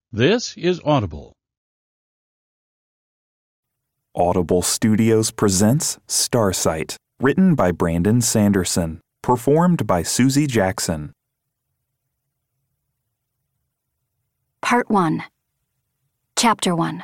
This is Audible. Audible Studios presents Starsight, written by Brandon Sanderson, performed by Susie Jackson. Part 1. Chapter 1.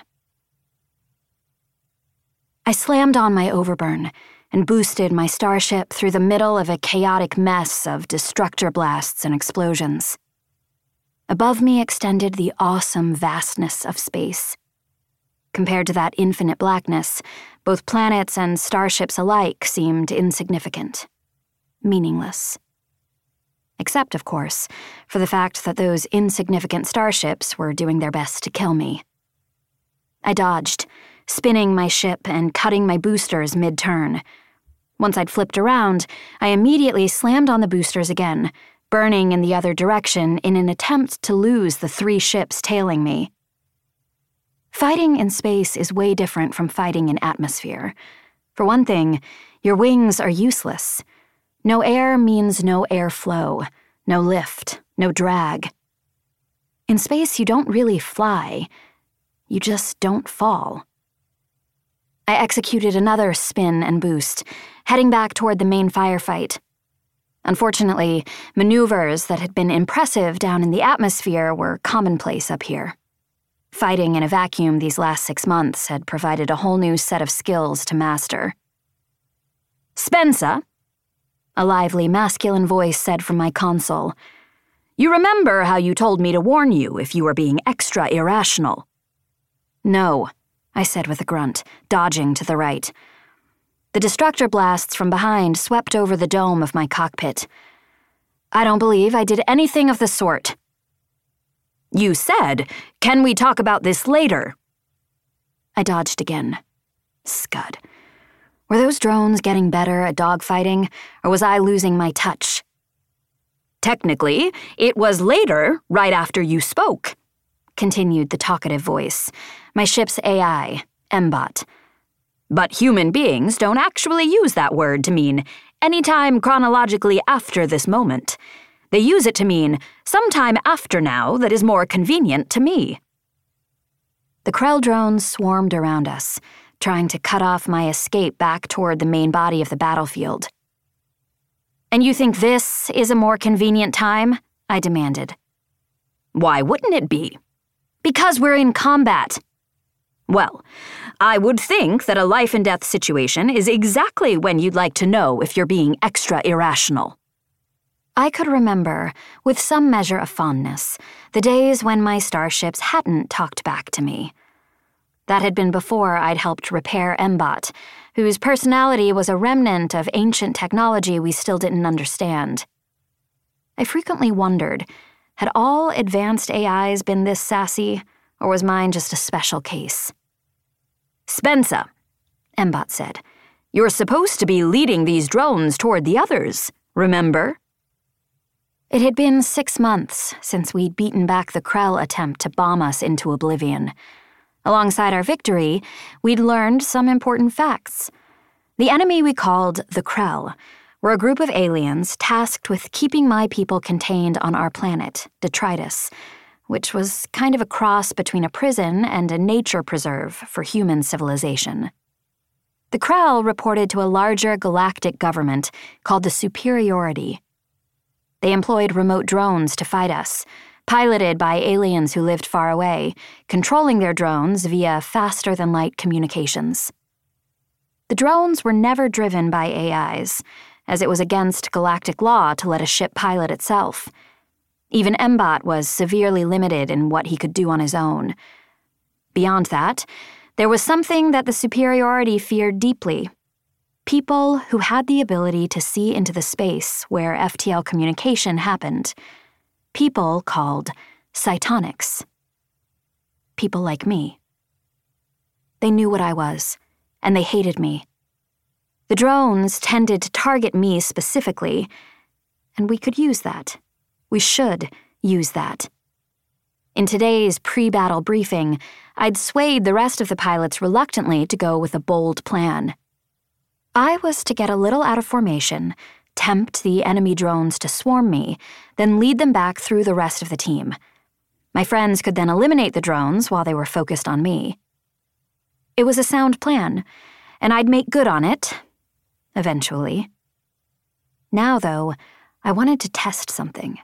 I slammed on my overburn and boosted my starship through the middle of a chaotic mess of destructor blasts and explosions. Above me extended the awesome vastness of space. Compared to that infinite blackness, both planets and starships alike seemed insignificant, meaningless. Except, of course, for the fact that those insignificant starships were doing their best to kill me. I dodged, spinning my ship and cutting my boosters mid-turn. Once I'd flipped around, I immediately slammed on the boosters again, burning in the other direction in an attempt to lose the 3 ships tailing me. Fighting in space is way different from fighting in atmosphere. For one thing, your wings are useless. No air means no airflow, no lift, no drag. In space, you don't really fly. You just don't fall. I executed another spin and boost, heading back toward the main firefight. Unfortunately, maneuvers that had been impressive down in the atmosphere were commonplace up here. Fighting in a vacuum these last 6 months had provided a whole new set of skills to master. "Spencer," a lively masculine voice said from my console, "you remember how you told me to warn you if you were being extra irrational?" "No," I said with a grunt, dodging to the right. The destructor blasts from behind swept over the dome of my cockpit. "I don't believe I did anything of the sort." "You said, 'Can we talk about this later?'" I dodged again. Scud. Were those drones getting better at dogfighting, or was I losing my touch? "Technically, it was later, right after you spoke," continued the talkative voice, my ship's AI, MBOT. "But human beings don't actually use that word to mean any time chronologically after this moment. They use it to mean sometime after now that is more convenient to me." The Krell drones swarmed around us, trying to cut off my escape back toward the main body of the battlefield. "And you think this is a more convenient time?" I demanded. "Why wouldn't it be?" "Because we're in combat." "Well, I would think that a life-and-death situation is exactly when you'd like to know if you're being extra irrational." I could remember, with some measure of fondness, the days when my starships hadn't talked back to me. That had been before I'd helped repair MBOT, whose personality was a remnant of ancient technology we still didn't understand. I frequently wondered, had all advanced AIs been this sassy, or was mine just a special case? "Spencer," MBOT said, "you're supposed to be leading these drones toward the others, remember?" It had been 6 months since we'd beaten back the Krell attempt to bomb us into oblivion. Alongside our victory, we'd learned some important facts. The enemy we called the Krell were a group of aliens tasked with keeping my people contained on our planet, Detritus, which was kind of a cross between a prison and a nature preserve for human civilization. The Krell reported to a larger galactic government called the Superiority. They employed remote drones to fight us, piloted by aliens who lived far away, controlling their drones via faster-than-light communications. The drones were never driven by AIs, as it was against galactic law to let a ship pilot itself. Even MBOT was severely limited in what he could do on his own. Beyond that, there was something that the Superiority feared deeply: people who had the ability to see into the space where FTL communication happened. People called cytonics. People like me. They knew what I was, and they hated me. The drones tended to target me specifically, and we could use that. We should use that. In today's pre-battle briefing, I'd swayed the rest of the pilots reluctantly to go with a bold plan. I was to get a little out of formation, tempt the enemy drones to swarm me, then lead them back through the rest of the team. My friends could then eliminate the drones while they were focused on me. It was a sound plan, and I'd make good on it, eventually. Now, though, I wanted to test something.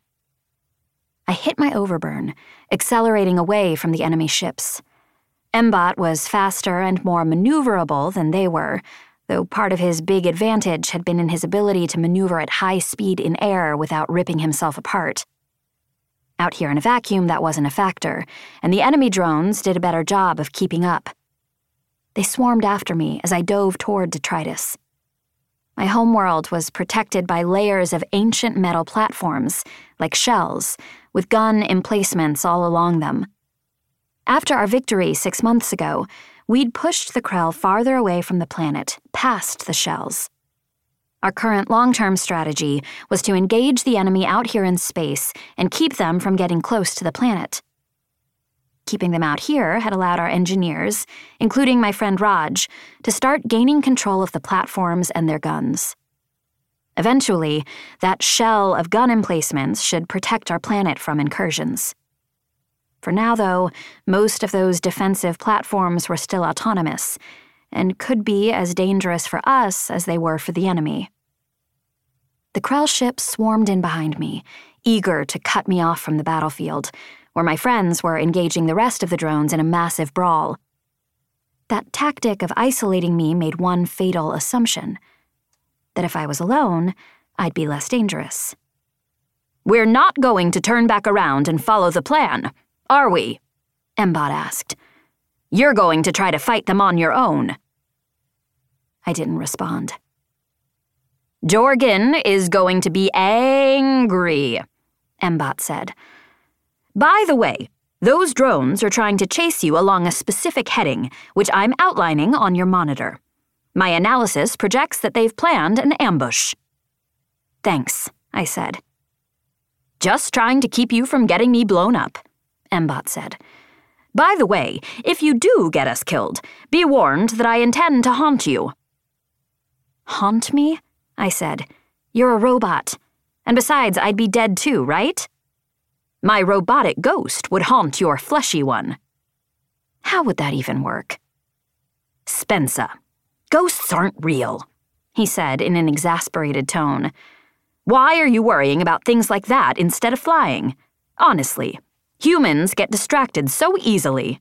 I hit my overburn, accelerating away from the enemy ships. Mbot was faster and more maneuverable than they were, though part of his big advantage had been in his ability to maneuver at high speed in air without ripping himself apart. Out here in a vacuum, that wasn't a factor, and the enemy drones did a better job of keeping up. They swarmed after me as I dove toward detritus. My homeworld was protected by layers of ancient metal platforms, like shells, with gun emplacements all along them. After our victory 6 months ago, we'd pushed the Krell farther away from the planet, past the shells. Our current long-term strategy was to engage the enemy out here in space and keep them from getting close to the planet. Keeping them out here had allowed our engineers, including my friend Raj, to start gaining control of the platforms and their guns. Eventually, that shell of gun emplacements should protect our planet from incursions. For now, though, most of those defensive platforms were still autonomous, and could be as dangerous for us as they were for the enemy. The Krell ships swarmed in behind me, eager to cut me off from the battlefield, where my friends were engaging the rest of the drones in a massive brawl. That tactic of isolating me made one fatal assumption: that if I was alone, I'd be less dangerous. "We're not going to turn back around and follow the plan, are we?" Mbot asked. "You're going to try to fight them on your own." I didn't respond. "Jorgen is going to be angry," Mbot said. "By the way, those drones are trying to chase you along a specific heading, which I'm outlining on your monitor. My analysis projects that they've planned an ambush." "Thanks," I said. "Just trying to keep you from getting me blown up," Mbot said. "By the way, if you do get us killed, be warned that I intend to haunt you." "Haunt me?" I said. "You're a robot. And besides, I'd be dead too, right?" "My robotic ghost would haunt your fleshy one." "How would that even work?" "Spensa, ghosts aren't real," he said in an exasperated tone. "Why are you worrying about things like that instead of flying? Honestly, humans get distracted so easily."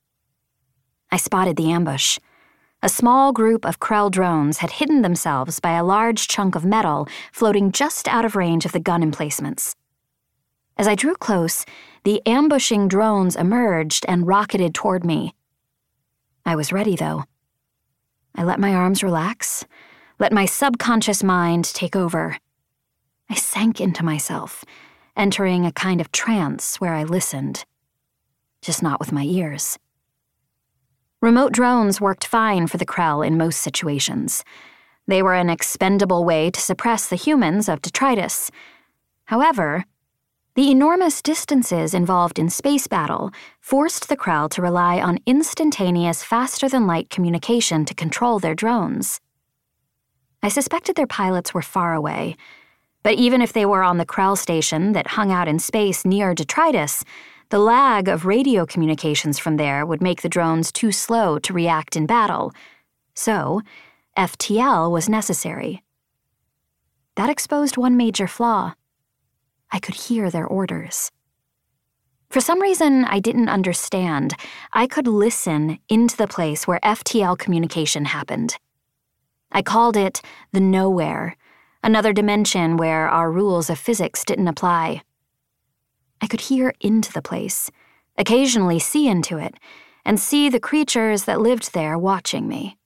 I spotted the ambush. A small group of Krell drones had hidden themselves by a large chunk of metal floating just out of range of the gun emplacements. As I drew close, the ambushing drones emerged and rocketed toward me. I was ready, though. I let my arms relax, let my subconscious mind take over. I sank into myself, entering a kind of trance where I listened. Just not with my ears. Remote drones worked fine for the Krell in most situations. They were an expendable way to suppress the humans of detritus. However, the enormous distances involved in space battle forced the Krell to rely on instantaneous, faster-than-light communication to control their drones. I suspected their pilots were far away, but even if they were on the Krell station that hung out in space near detritus, the lag of radio communications from there would make the drones too slow to react in battle. So, FTL was necessary. That exposed one major flaw. I could hear their orders. For some reason I didn't understand, I could listen into the place where FTL communication happened. I called it the nowhere, another dimension where our rules of physics didn't apply. I could hear into the place, occasionally see into it, and see the creatures that lived there watching me.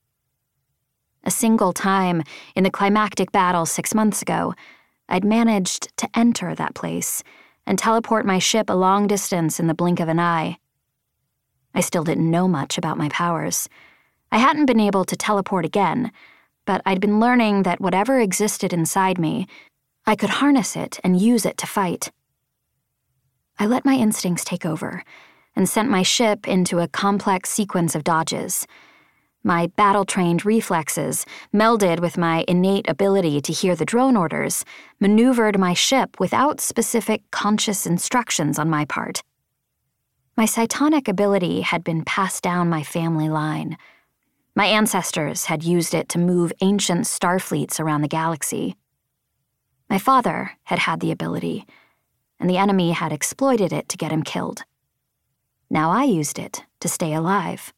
A single time, in the climactic battle 6 months ago, I'd managed to enter that place and teleport my ship a long distance in the blink of an eye. I still didn't know much about my powers. I hadn't been able to teleport again, but I'd been learning that whatever existed inside me, I could harness it and use it to fight. I let my instincts take over and sent my ship into a complex sequence of dodges. My battle-trained reflexes, melded with my innate ability to hear the drone orders, maneuvered my ship without specific conscious instructions on my part. My psionic ability had been passed down my family line. My ancestors had used it to move ancient starfleets around the galaxy. My father had had the ability, and the enemy had exploited it to get him killed. Now I used it to stay alive.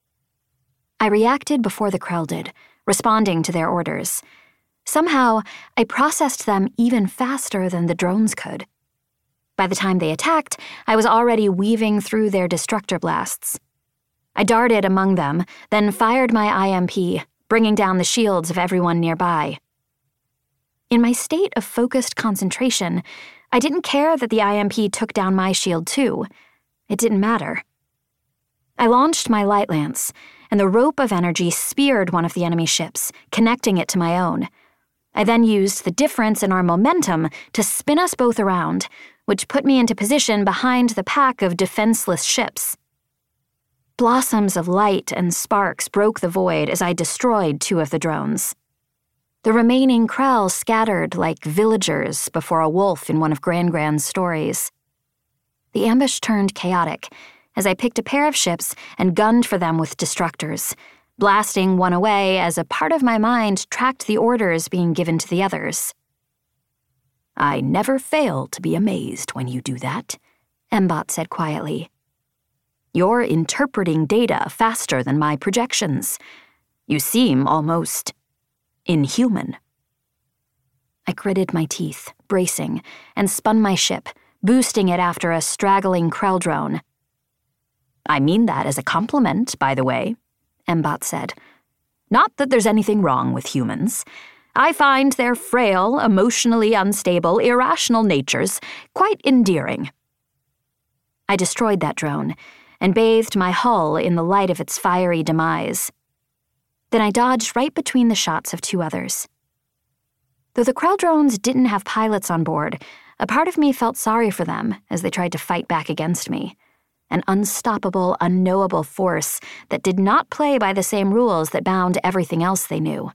I reacted before the Krell did, responding to their orders. Somehow, I processed them even faster than the drones could. By the time they attacked, I was already weaving through their destructor blasts. I darted among them, then fired my IMP, bringing down the shields of everyone nearby. In my state of focused concentration, I didn't care that the IMP took down my shield too. It didn't matter. I launched my light lance, and the rope of energy speared one of the enemy ships, connecting it to my own. I then used the difference in our momentum to spin us both around, which put me into position behind the pack of defenseless ships. Blossoms of light and sparks broke the void as I destroyed 2 of the drones. The remaining Krell scattered like villagers before a wolf in one of Gran-Gran's stories. The ambush turned chaotic as I picked a pair of ships and gunned for them with destructors, blasting one away as a part of my mind tracked the orders being given to the others. "I never fail to be amazed when you do that," Mbot said quietly. "You're interpreting data faster than my projections. You seem almost inhuman." I gritted my teeth, bracing, and spun my ship, boosting it after a straggling Krell drone. "I mean that as a compliment, by the way," Mbot said. "Not that there's anything wrong with humans. I find their frail, emotionally unstable, irrational natures quite endearing." I destroyed that drone and bathed my hull in the light of its fiery demise. Then I dodged right between the shots of 2 others. Though the Krell drones didn't have pilots on board, a part of me felt sorry for them as they tried to fight back against me. An unstoppable, unknowable force that did not play by the same rules that bound everything else they knew.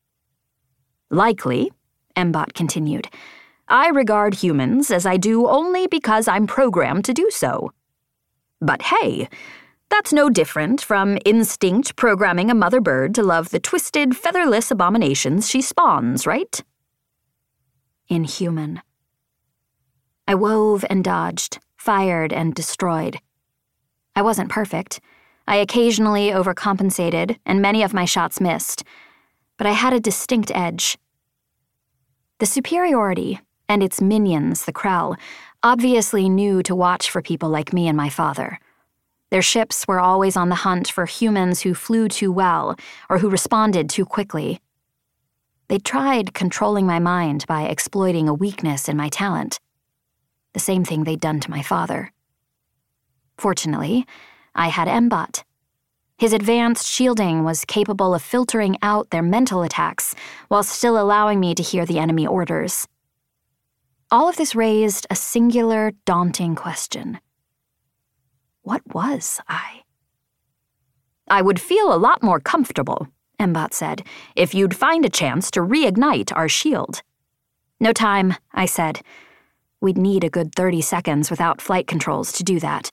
"Likely," Mbot continued, "I regard humans as I do only because I'm programmed to do so. But hey, that's no different from instinct programming a mother bird to love the twisted, featherless abominations she spawns, right?" Inhuman. I wove and dodged, fired and destroyed. I wasn't perfect. I occasionally overcompensated, and many of my shots missed. But I had a distinct edge. The superiority, and its minions, the Krell, obviously knew to watch for people like me and my father. Their ships were always on the hunt for humans who flew too well or who responded too quickly. They tried controlling my mind by exploiting a weakness in my talent. The same thing they'd done to my father. Fortunately, I had Mbot. His advanced shielding was capable of filtering out their mental attacks while still allowing me to hear the enemy orders. All of this raised a singular, daunting question. What was I? "I would feel a lot more comfortable," Mbot said, "if you'd find a chance to reignite our shield." "No time," I said. We'd need a good 30 seconds without flight controls to do that.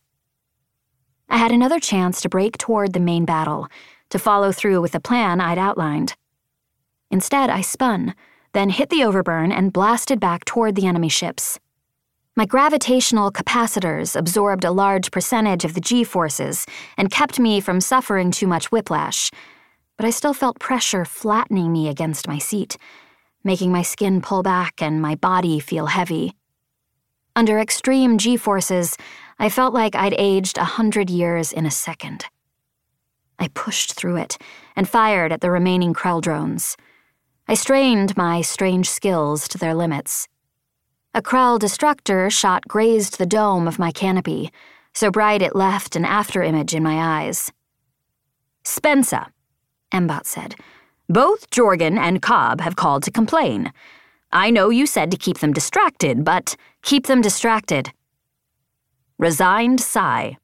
I had another chance to break toward the main battle, to follow through with the plan I'd outlined. Instead, I spun, then hit the overburn and blasted back toward the enemy ships. My gravitational capacitors absorbed a large percentage of the G-forces and kept me from suffering too much whiplash, but I still felt pressure flattening me against my seat, making my skin pull back and my body feel heavy. Under extreme G-forces, I felt like I'd aged 100 years in a second. I pushed through it and fired at the remaining Krell drones. I strained my strange skills to their limits. A Krell destructor shot grazed the dome of my canopy, so bright it left an afterimage in my eyes. "Spensa," Mbot said, "both Jorgen and Cobb have called to complain. I know you said to keep them distracted, but keep them distracted." Resigned sigh.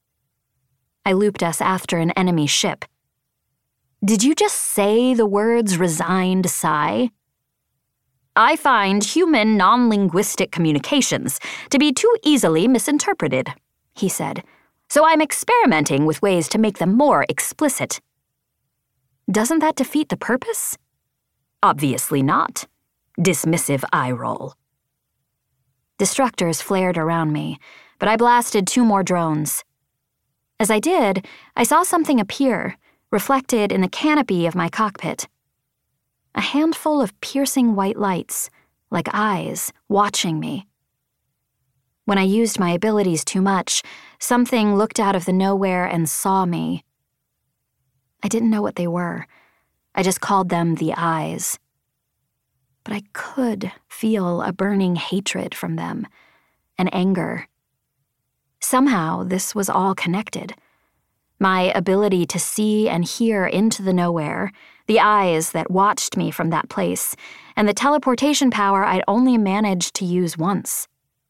I looped us after an enemy ship. "Did you just say the words resigned sigh?" "I find human non-linguistic communications to be too easily misinterpreted," he said. so I'm experimenting with ways to make them more explicit. Doesn't that defeat the purpose? Obviously not. Dismissive eye roll. Destructors flared around me, but I blasted 2 more drones. As I did, I saw something appear, reflected in the canopy of my cockpit. A handful of piercing white lights, like eyes, watching me. When I used my abilities too much, something looked out of the nowhere and saw me. I didn't know what they were. I just called them the eyes. But I could feel a burning hatred from them, an anger. Somehow, this was all connected. My ability to see and hear into the nowhere, the eyes that watched me from that place, and the teleportation power I'd only managed to use once.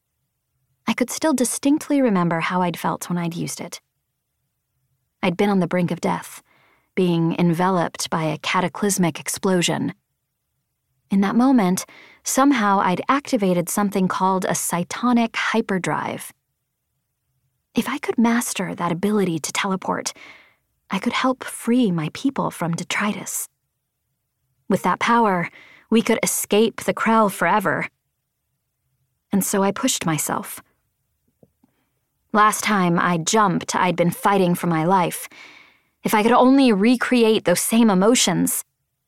I could still distinctly remember how I'd felt when I'd used it. I'd been on the brink of death, being enveloped by a cataclysmic explosion. In that moment, somehow I'd activated something called a cytonic hyperdrive. If I could master that ability to teleport, I could help free my people from detritus. With that power, we could escape the Krell forever. And so I pushed myself. Last time I jumped, I'd been fighting for my life. If I could only recreate those same emotions.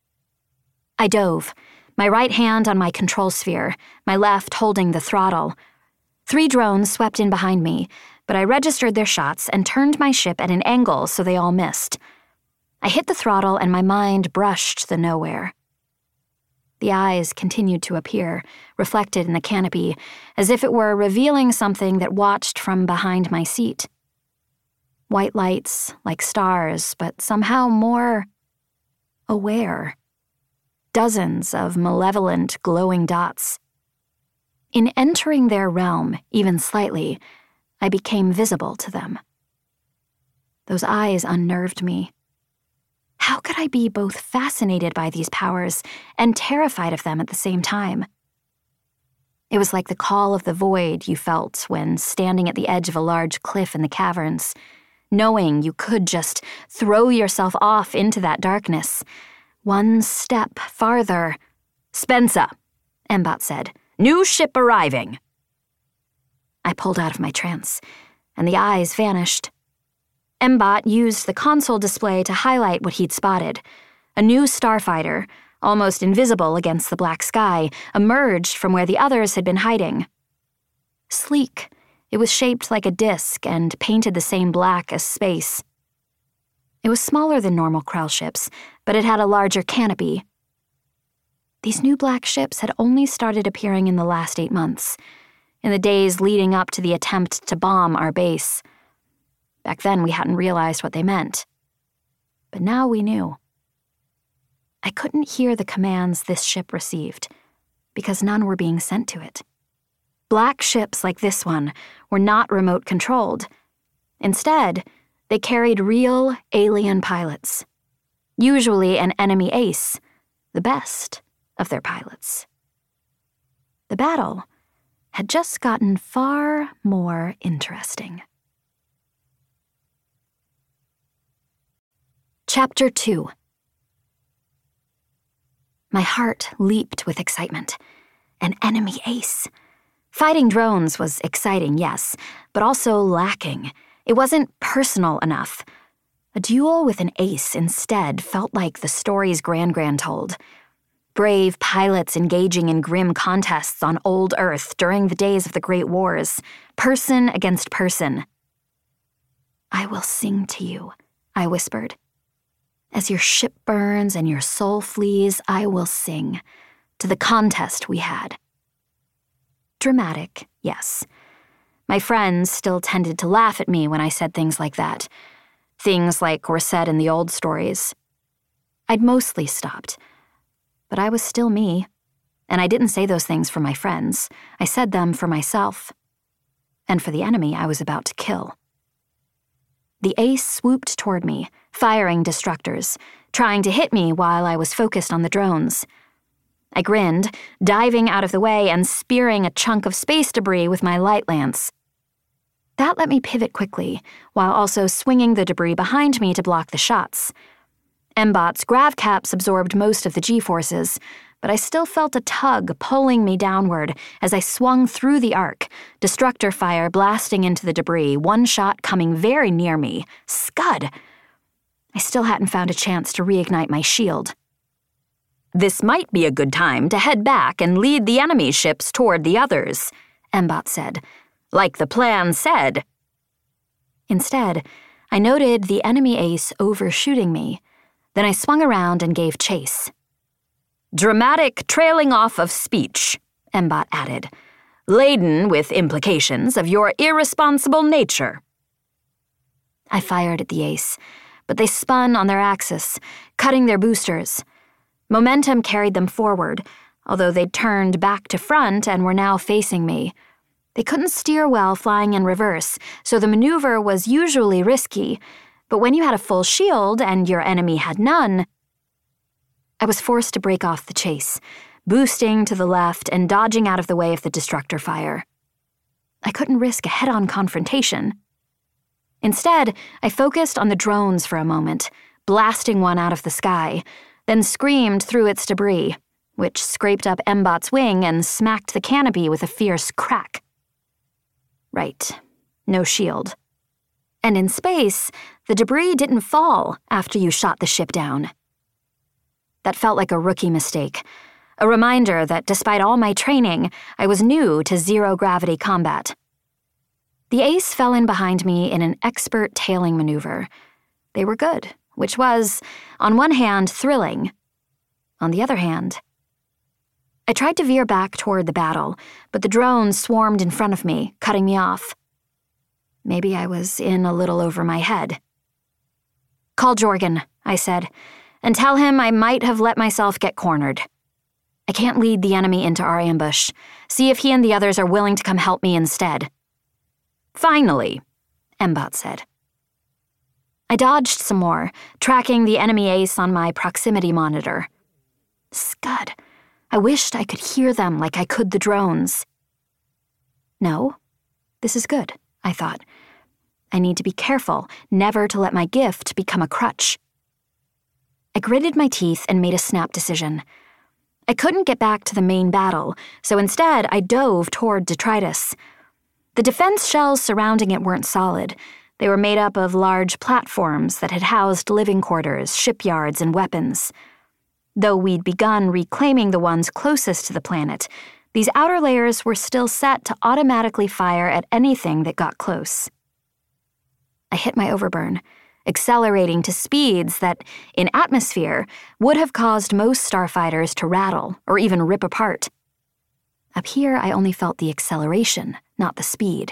I dove, my right hand on my control sphere, my left holding the throttle. 3 drones swept in behind me, but I registered their shots and turned my ship at an angle so they all missed. I hit the throttle and my mind brushed the nowhere. The eyes continued to appear, reflected in the canopy, as if it were revealing something that watched from behind my seat. White lights, like stars, but somehow more aware. Dozens of malevolent, glowing dots. In entering their realm, even slightly, I became visible to them. Those eyes unnerved me. How could I be both fascinated by these powers and terrified of them at the same time? It was like the call of the void you felt when standing at the edge of a large cliff in the caverns, knowing you could just throw yourself off into that darkness. One step farther. "Spensa," Mbot said. "New ship arriving." I pulled out of my trance, and the eyes vanished. Mbot used the console display to highlight what he'd spotted. A new starfighter, almost invisible against the black sky, emerged from where the others had been hiding. Sleek, it was shaped like a disc and painted the same black as space. It was smaller than normal Krell ships, but it had a larger canopy. These new black ships had only started appearing in the last 8 months, in the days leading up to the attempt to bomb our base. Back then, we hadn't realized what they meant. But now we knew. I couldn't hear the commands this ship received, because none were being sent to it. Black ships like this one were not remote-controlled. Instead, they carried real alien pilots, usually an enemy ace, the best of their pilots. The battle had just gotten far more interesting. Chapter 2. My heart leaped with excitement. An enemy ace. Fighting drones was exciting, yes, but also lacking. It wasn't personal enough. A duel with an ace instead felt like the stories Gran told. Brave pilots engaging in grim contests on old Earth during the days of the Great Wars, person against person. "I will sing to you," I whispered. "As your ship burns and your soul flees, I will sing to the contest we had." Dramatic, yes. My friends still tended to laugh at me when I said things like that. Things like were said in the old stories. I'd mostly stopped. But I was still me, and I didn't say those things for my friends. I said them for myself. And for the enemy I was about to kill. The ace swooped toward me, firing destructors, trying to hit me while I was focused on the drones. I grinned, diving out of the way and spearing a chunk of space debris with my light lance. That let me pivot quickly, while also swinging the debris behind me to block the shots. M-Bot's grav caps absorbed most of the G-forces, but I still felt a tug pulling me downward as I swung through the arc, destructor fire blasting into the debris, one shot coming very near me. Scud! I still hadn't found a chance to reignite my shield. "This might be a good time to head back and lead the enemy ships toward the others," M-Bot said. "Like the plan said." Instead, I noted the enemy ace overshooting me. Then I swung around and gave chase. "Dramatic trailing off of speech," M-Bot added, "laden with implications of your irresponsible nature." I fired at the ace, but they spun on their axis, cutting their boosters. Momentum carried them forward, although they'd turned back to front and were now facing me. They couldn't steer well flying in reverse, so the maneuver was usually risky, but when you had a full shield and your enemy had none, I was forced to break off the chase, boosting to the left and dodging out of the way of the destructor fire. I couldn't risk a head-on confrontation. Instead, I focused on the drones for a moment, blasting one out of the sky, then screamed through its debris, which scraped up M-Bot's wing and smacked the canopy with a fierce crack. Right, no shield. And in space, the debris didn't fall after you shot the ship down. That felt like a rookie mistake, a reminder that despite all my training, I was new to zero-gravity combat. The ace fell in behind me in an expert tailing maneuver. They were good, which was, on one hand, thrilling. On the other hand, I tried to veer back toward the battle, but the drones swarmed in front of me, cutting me off. Maybe I was in a little over my head. "Call Jorgen," I said, "and tell him I might have let myself get cornered. I can't lead the enemy into our ambush. See if he and the others are willing to come help me instead." "Finally," M-Bot said. I dodged some more, tracking the enemy ace on my proximity monitor. Scud. I wished I could hear them like I could the drones. No, this is good, I thought. I need to be careful never to let my gift become a crutch. I gritted my teeth and made a snap decision. I couldn't get back to the main battle, so instead I dove toward detritus. The defense shells surrounding it weren't solid. They were made up of large platforms that had housed living quarters, shipyards, and weapons. Though we'd begun reclaiming the ones closest to the planet, these outer layers were still set to automatically fire at anything that got close. I hit my overburn, accelerating to speeds that, in atmosphere, would have caused most starfighters to rattle or even rip apart. Up here, I only felt the acceleration, not the speed.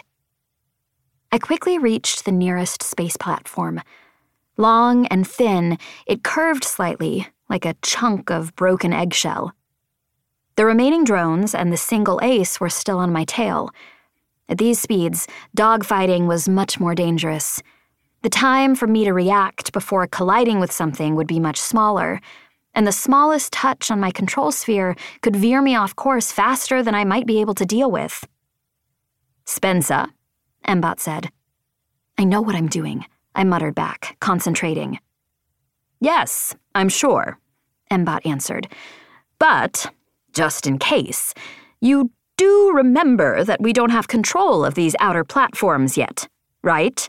I quickly reached the nearest space platform. Long and thin, it curved slightly, like a chunk of broken eggshell. The remaining drones and the single ace were still on my tail. At these speeds, dogfighting was much more dangerous. The time for me to react before colliding with something would be much smaller, and the smallest touch on my control sphere could veer me off course faster than I might be able to deal with. "Spensa," M-Bot said. "I know what I'm doing," I muttered back, concentrating. "Yes, I'm sure," M-Bot answered. "But, just in case, you do remember that we don't have control of these outer platforms yet, right?"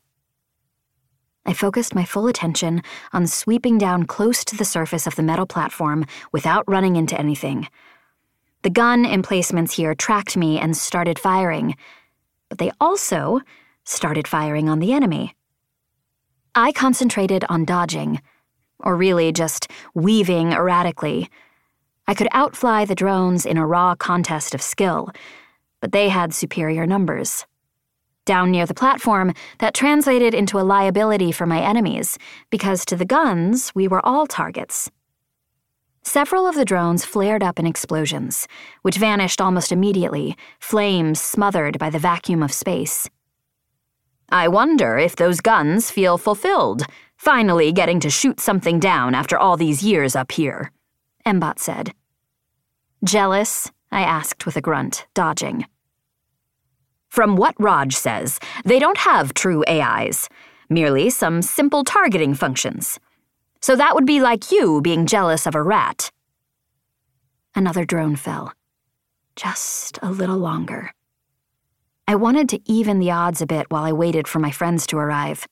I focused my full attention on sweeping down close to the surface of the metal platform without running into anything. The gun emplacements here tracked me and started firing, but they also started firing on the enemy. I concentrated on dodging, or really just weaving erratically. I could outfly the drones in a raw contest of skill, but they had superior numbers. Down near the platform, that translated into a liability for my enemies, because to the guns, we were all targets. Several of the drones flared up in explosions, which vanished almost immediately, flames smothered by the vacuum of space. "I wonder if those guns feel fulfilled, finally getting to shoot something down after all these years up here," M-Bot said. "Jealous?" I asked with a grunt, dodging. From what Raj says, they don't have true AIs, merely some simple targeting functions. So that would be like you being jealous of a rat. Another drone fell. Just a little longer. I wanted to even the odds a bit while I waited for my friends to arrive.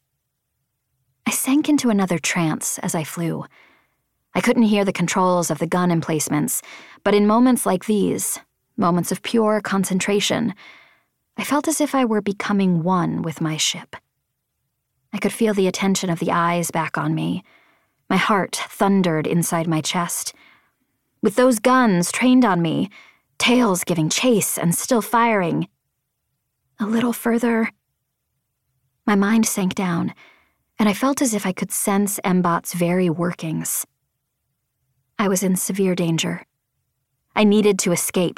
I sank into another trance as I flew. I couldn't hear the controls of the gun emplacements, but in moments like these, moments of pure concentration, I felt as if I were becoming one with my ship. I could feel the attention of the eyes back on me. My heart thundered inside my chest. With those guns trained on me, tails giving chase and still firing. A little further. My mind sank down, and I felt as if I could sense Mbot's very workings. I was in severe danger. I needed to escape.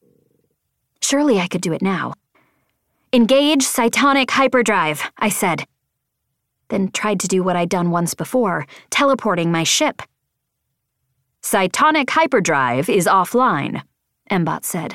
Surely I could do it now. "Engage cytonic hyperdrive," I said. Then tried to do what I'd done once before, teleporting my ship. "Cytonic hyperdrive is offline," Mbot said.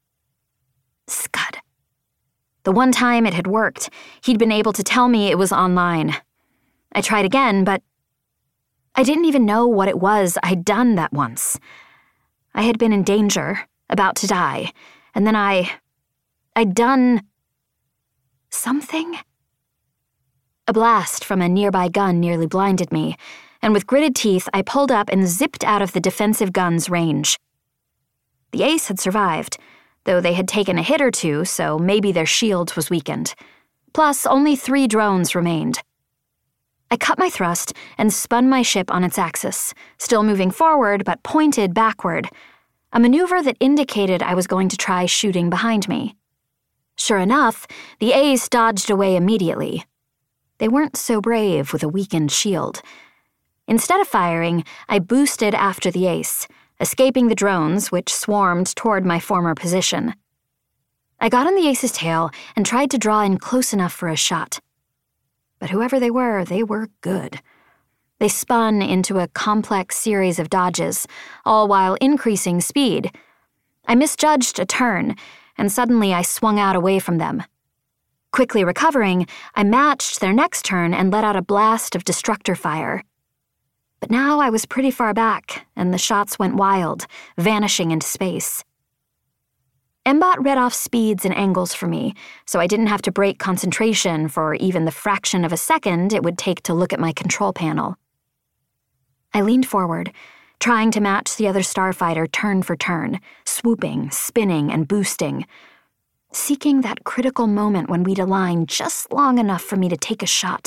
Scud. The one time it had worked, he'd been able to tell me it was online. I tried again, but I didn't even know what it was I'd done that once. I had been in danger, about to die, and then I'd done something? A blast from a nearby gun nearly blinded me, and with gritted teeth, I pulled up and zipped out of the defensive gun's range. The ace had survived, though they had taken a hit or two, so maybe their shield was weakened. Plus, only 3 drones remained. I cut my thrust and spun my ship on its axis, still moving forward but pointed backward, a maneuver that indicated I was going to try shooting behind me. Sure enough, the ace dodged away immediately. They weren't so brave with a weakened shield. Instead of firing, I boosted after the ace, escaping the drones, which swarmed toward my former position. I got on the ace's tail and tried to draw in close enough for a shot. But whoever they were good. They spun into a complex series of dodges, all while increasing speed. I misjudged a turn, and suddenly I swung out away from them. Quickly recovering, I matched their next turn and let out a blast of destructor fire. But now I was pretty far back, and the shots went wild, vanishing into space. Mbot read off speeds and angles for me, so I didn't have to break concentration for even the fraction of a second it would take to look at my control panel. I leaned forward, trying to match the other starfighter turn for turn, swooping, spinning, and boosting, seeking that critical moment when we'd align just long enough for me to take a shot.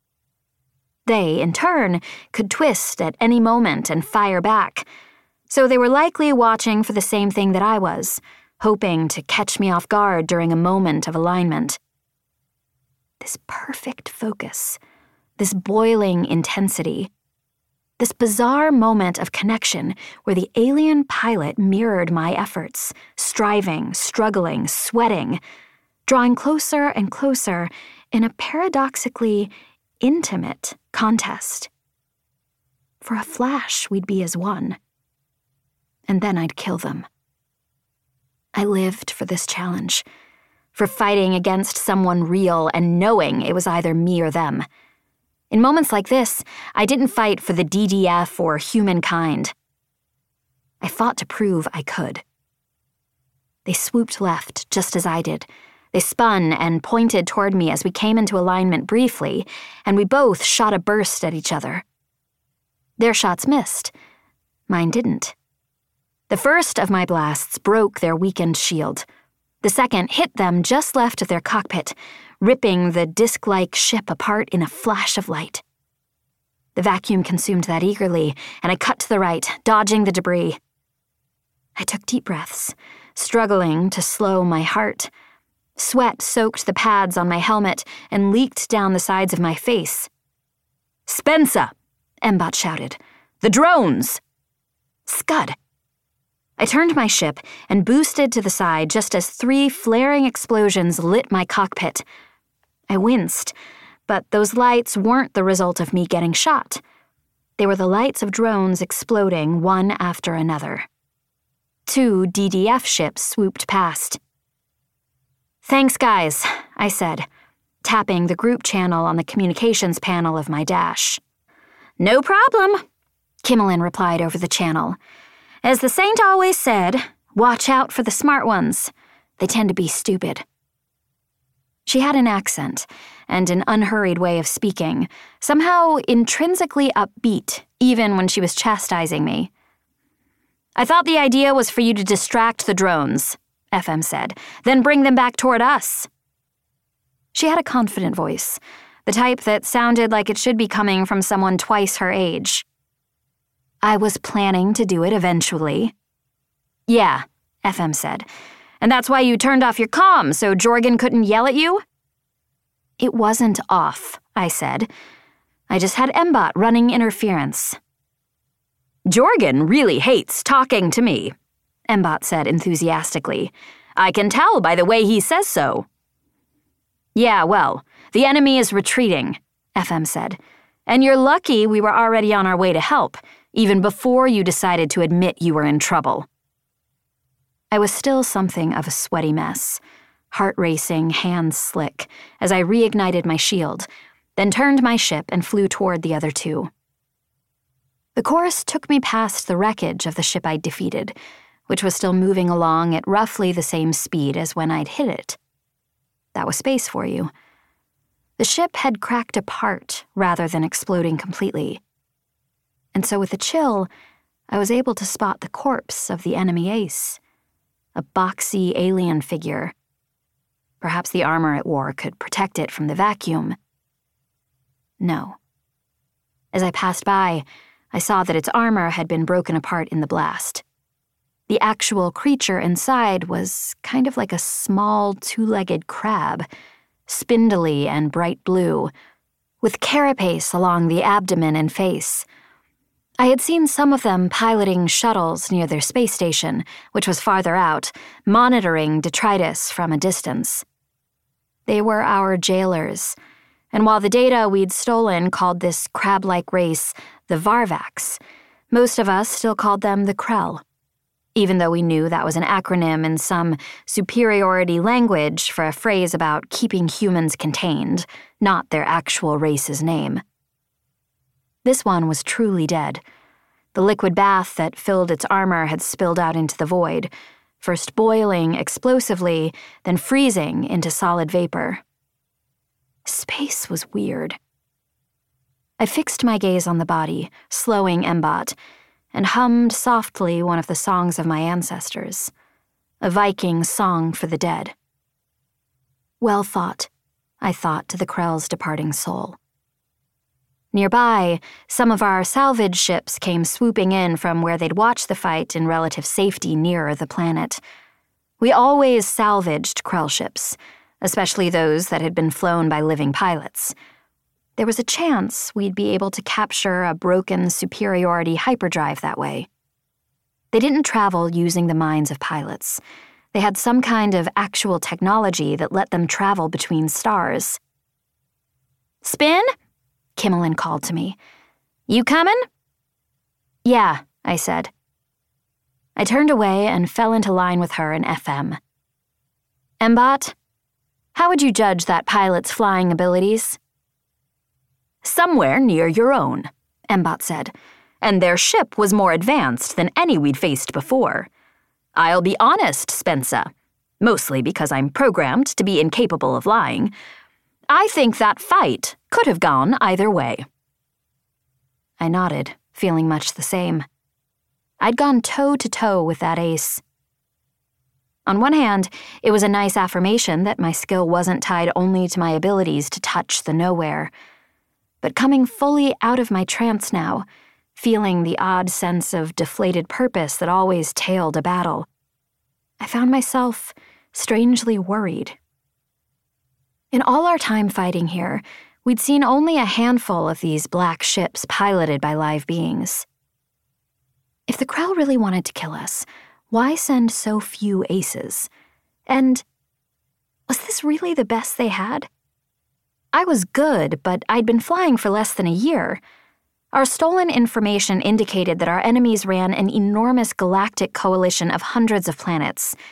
They, in turn, could twist at any moment and fire back, so they were likely watching for the same thing that I was, hoping to catch me off guard during a moment of alignment. This perfect focus, this boiling intensity, this bizarre moment of connection where the alien pilot mirrored my efforts, striving, struggling, sweating, drawing closer and closer in a paradoxically intimate contest. For a flash, we'd be as one. And then I'd kill them. I lived for this challenge, for fighting against someone real and knowing it was either me or them. In moments like this, I didn't fight for the DDF or humankind. I fought to prove I could. They swooped left, just as I did. They spun and pointed toward me as we came into alignment briefly, and we both shot a burst at each other. Their shots missed. Mine didn't. The first of my blasts broke their weakened shield. The second hit them just left of their cockpit, ripping the disc-like ship apart in a flash of light. The vacuum consumed that eagerly, and I cut to the right, dodging the debris. I took deep breaths, struggling to slow my heart. Sweat soaked the pads on my helmet and leaked down the sides of my face. "Spensa!" Mbot shouted. "The drones!" Scud! I turned my ship and boosted to the side just as 3 flaring explosions lit my cockpit. I winced, but those lights weren't the result of me getting shot. They were the lights of drones exploding one after another. 2 DDF ships swooped past. Thanks, guys, I said, tapping the group channel on the communications panel of my dash. No problem, Kimmelin replied over the channel. As the saint always said, watch out for the smart ones. They tend to be stupid. She had an accent and an unhurried way of speaking, somehow intrinsically upbeat, even when she was chastising me. I thought the idea was for you to distract the drones, FM said, then bring them back toward us. She had a confident voice, the type that sounded like it should be coming from someone twice her age. I was planning to do it eventually. Yeah, FM said. And that's why you turned off your comm, so Jorgen couldn't yell at you? It wasn't off, I said. I just had Mbot running interference. Jorgen really hates talking to me, Mbot said enthusiastically. I can tell by the way he says so. Yeah, well, the enemy is retreating, FM said. And you're lucky we were already on our way to help, even before you decided to admit you were in trouble. I was still something of a sweaty mess, heart racing, hands slick, as I reignited my shield, then turned my ship and flew toward the other two. The course took me past the wreckage of the ship I'd defeated, which was still moving along at roughly the same speed as when I'd hit it. That was space for you. The ship had cracked apart rather than exploding completely. And so with a chill, I was able to spot the corpse of the enemy ace, a boxy alien figure. Perhaps the armor it wore could protect it from the vacuum. No. As I passed by, I saw that its armor had been broken apart in the blast. The actual creature inside was kind of like a small two-legged crab, spindly and bright blue, with carapace along the abdomen and face. I had seen some of them piloting shuttles near their space station, which was farther out, monitoring detritus from a distance. They were our jailers, and while the data we'd stolen called this crab-like race the Varvax, most of us still called them the Krell, even though we knew that was an acronym in some superiority language for a phrase about keeping humans contained, not their actual race's name. This one was truly dead. The liquid bath that filled its armor had spilled out into the void, first boiling explosively, then freezing into solid vapor. Space was weird. I fixed my gaze on the body, slowing Mbot, and hummed softly one of the songs of my ancestors, a Viking song for the dead. Well thought, I thought to the Krell's departing soul. Nearby, some of our salvage ships came swooping in from where they'd watched the fight in relative safety nearer the planet. We always salvaged Krell ships, especially those that had been flown by living pilots. There was a chance we'd be able to capture a broken superiority hyperdrive that way. They didn't travel using the minds of pilots. They had some kind of actual technology that let them travel between stars. Spin? Kimmelin called to me. You coming? Yeah, I said. I turned away and fell into line with her in FM. Mbot, how would you judge that pilot's flying abilities? Somewhere near your own, Mbot said, and their ship was more advanced than any we'd faced before. I'll be honest, Spensa, mostly because I'm programmed to be incapable of lying. I think that fight could have gone either way. I nodded, feeling much the same. I'd gone toe-to-toe with that ace. On one hand, it was a nice affirmation that my skill wasn't tied only to my abilities to touch the nowhere. But coming fully out of my trance now, feeling the odd sense of deflated purpose that always tailed a battle, I found myself strangely worried. In all our time fighting here, we'd seen only a handful of these black ships piloted by live beings. If the Krell really wanted to kill us, why send so few aces? And was this really the best they had? I was good, but I'd been flying for less than a year. Our stolen information indicated that our enemies ran an enormous galactic coalition of hundreds of planets.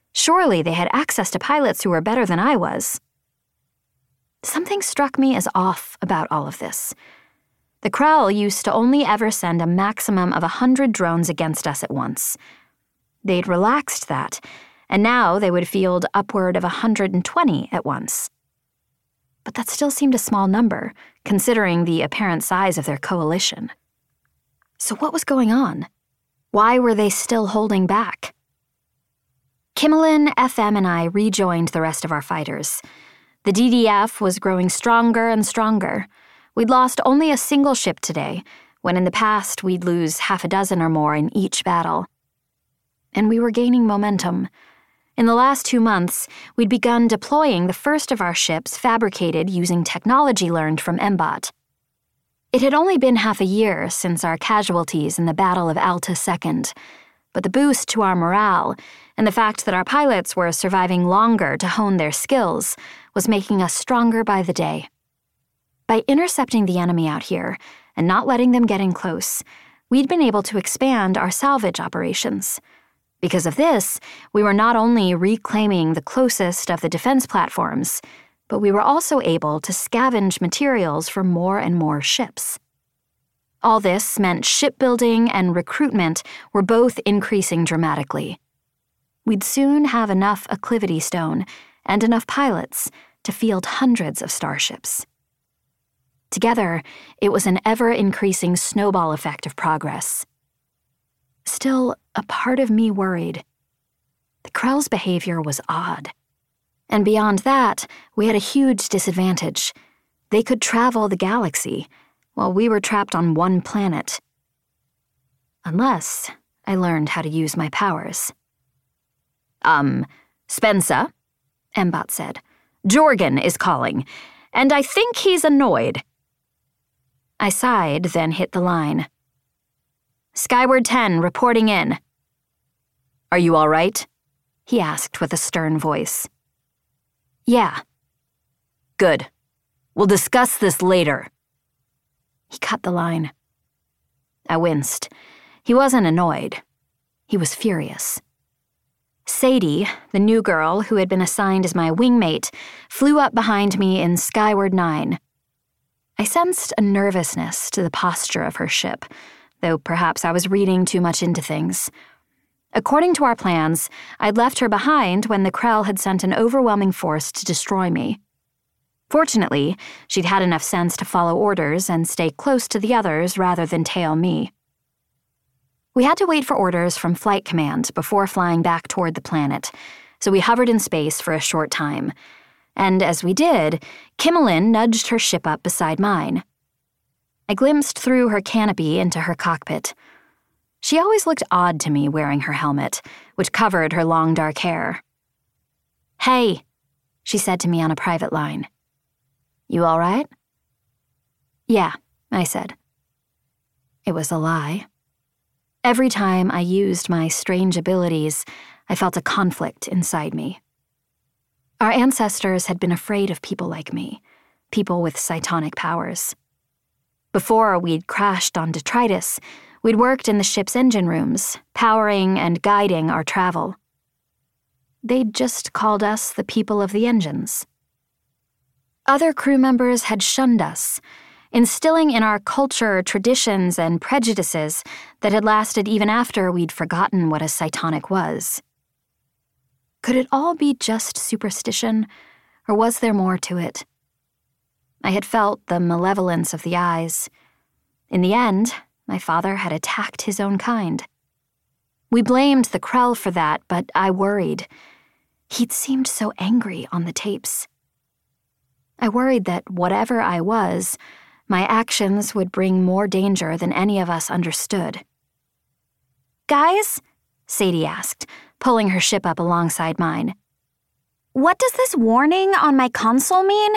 Surely they had access to pilots who were better than I was. Something struck me as off about all of this. The Krell used to only ever send a maximum of 100 drones against us at once. They'd relaxed that, and now they would field upward of 120 at once. But that still seemed a small number, considering the apparent size of their coalition. So what was going on? Why were they still holding back? Kimmelin, FM, and I rejoined the rest of our fighters. The DDF was growing stronger and stronger. We'd lost only a single ship today, when in the past we'd lose half a dozen or more in each battle. And we were gaining momentum. In the last 2 months, we'd begun deploying the first of our ships fabricated using technology learned from MBOT. It had only been half a year since our casualties in the Battle of Alta Second, but the boost to our morale and the fact that our pilots were surviving longer to hone their skills was making us stronger by the day. By intercepting the enemy out here and not letting them get in close, we'd been able to expand our salvage operations. Because of this, we were not only reclaiming the closest of the defense platforms, but we were also able to scavenge materials for more and more ships. All this meant shipbuilding and recruitment were both increasing dramatically. We'd soon have enough acclivity stone and enough pilots to field hundreds of starships. Together, it was an ever-increasing snowball effect of progress. Still, a part of me worried. The Krell's behavior was odd. And beyond that, we had a huge disadvantage. They could travel the galaxy, while we were trapped on one planet. Unless I learned how to use my powers. Spensa, MBOT said. Jorgen is calling, and I think he's annoyed. I sighed, then hit the line. Skyward 10 reporting in. Are you all right? He asked with a stern voice. Yeah. Good. We'll discuss this later. He cut the line. I winced. He wasn't annoyed. He was furious. Sadie, the new girl who had been assigned as my wingmate, flew up behind me in Skyward 9. I sensed a nervousness to the posture of her ship, though perhaps I was reading too much into things. According to our plans, I'd left her behind when the Krell had sent an overwhelming force to destroy me. Fortunately, she'd had enough sense to follow orders and stay close to the others rather than tail me. We had to wait for orders from Flight Command before flying back toward the planet, so we hovered in space for a short time. And as we did, Kimmelin nudged her ship up beside mine. I glimpsed through her canopy into her cockpit. She always looked odd to me wearing her helmet, which covered her long dark hair. "Hey," she said to me on a private line. "You all right?" "Yeah," I said. It was a lie. Every time I used my strange abilities, I felt a conflict inside me. Our ancestors had been afraid of people like me, people with psionic powers. Before we'd crashed on detritus, we'd worked in the ship's engine rooms, powering and guiding our travel. They'd just called us the people of the engines. Other crew members had shunned us, instilling in our culture traditions and prejudices that had lasted even after we'd forgotten what a psionic was. Could it all be just superstition, or was there more to it? I had felt the malevolence of the eyes. In the end, my father had attacked his own kind. We blamed the Krell for that, but I worried. He'd seemed so angry on the tapes. I worried that whatever I was, my actions would bring more danger than any of us understood. "Guys?" Sadie asked, pulling her ship up alongside mine. "What does this warning on my console mean?"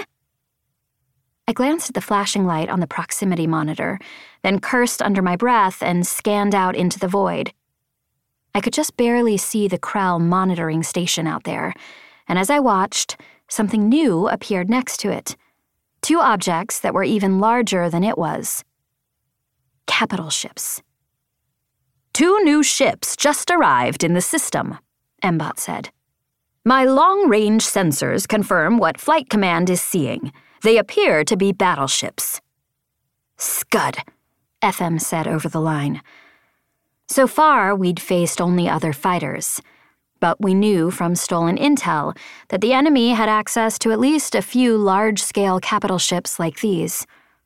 I glanced at the flashing light on the proximity monitor, then cursed under my breath and scanned out into the void. I could just barely see the Krell monitoring station out there, and as I watched, something new appeared next to it. 2 objects that were even larger than it was. Capital ships. 2 new ships just arrived in the system, MBOT said. My long-range sensors confirm what Flight Command is seeing. They appear to be battleships. Scud, FM said over the line. So far, we'd faced only other fighters, but we knew from stolen intel that the enemy had access to at least a few large-scale capital ships like these.